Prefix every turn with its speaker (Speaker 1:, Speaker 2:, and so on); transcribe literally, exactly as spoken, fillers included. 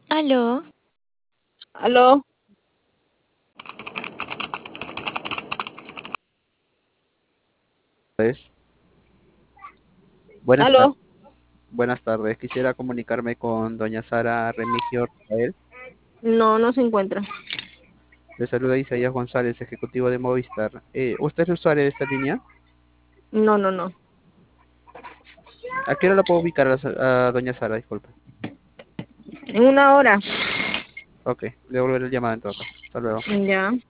Speaker 1: Aló,
Speaker 2: Aló,
Speaker 3: Pues, buenas tardes,
Speaker 2: aló.
Speaker 3: buenas tardes. Quisiera comunicarme con doña Sara Remigio Rafael.
Speaker 2: No, no se encuentra.
Speaker 3: Le saluda Isaías González, ejecutivo de Movistar. Eh, ¿usted es el usuario de esta línea?
Speaker 2: No, no, no.
Speaker 3: ¿A qué hora la puedo ubicar a, la- a doña Sara? Disculpe.
Speaker 2: En una hora.
Speaker 3: Ok, le devolveré el llamado en todo caso. Hasta luego.
Speaker 2: Ya.